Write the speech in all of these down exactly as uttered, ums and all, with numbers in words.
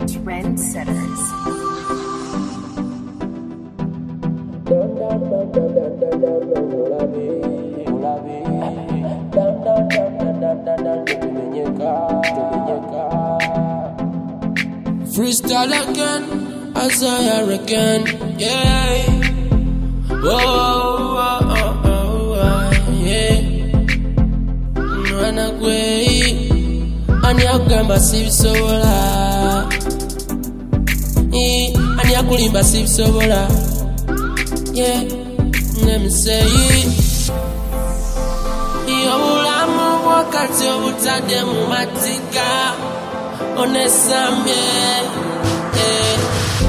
Trendsetters. Freestyle again, as I reckon, yeah. Whoa, oh, oh, oh, yeah. Run away, and you're gonna see so la. And you're going to see so la. Yeah, let me say it. You're a more wakati obutade mu matika. Onesame, eh.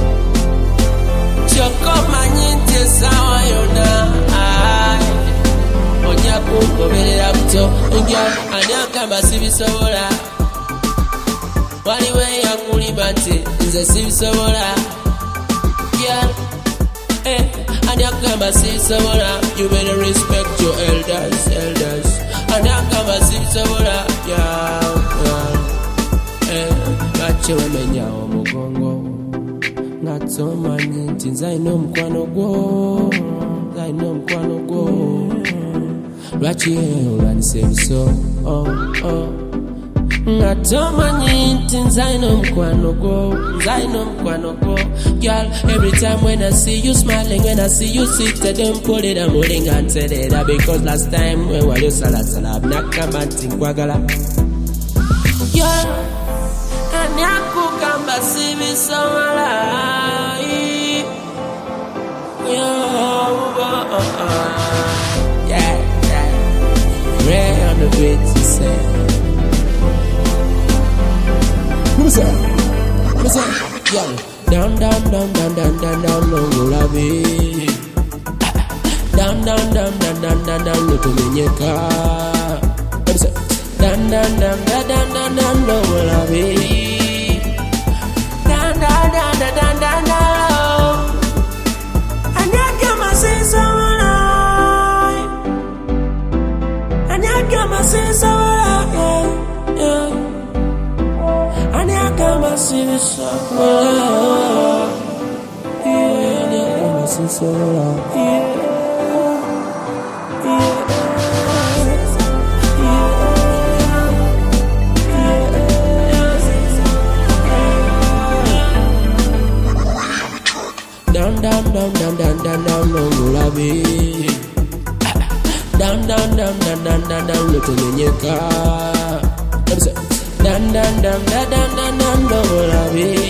Choko manyinte sawa yona, ay. Onya kugoberera buto, ngya anyaka basibisobola. Waliwe yakulimba nti nze sibisobola. Yeah, eh. Anyaka basibisobola. You better respect your elders, elders. Anyaka basibisobola, yeah, yeah. Bache wemenya omugongo Ngatsomanyi nti nzaino mukwano gwo Nzaino mukwano gwo Lwaki olwanise biso Oh, oh Ngatsomanyi nti nzaino mukwano gwo Nzaino mukwano gwo Girl, every time when I see you smiling When I see you seated Don't put it I'm holding and said it Because last time when wali osala sala Nakamba nti nkwagala Girl Nyaku kamba sibi samala Yeah, yeah Ray on the beat, you say Who's that? Who's that? Yeah Down, down, down, down, down, down, down, no gulabi Down, down, down, down, down, down, down, no tumenyeka Who's that? Down, down, down, down, down, down, down, no gulabi Down, down, down, down, down, down, down, no gulabi. Down, down, down, down, down, down, down, no tumenyeka. Down, down, down, down, down, down, down, no gulabi.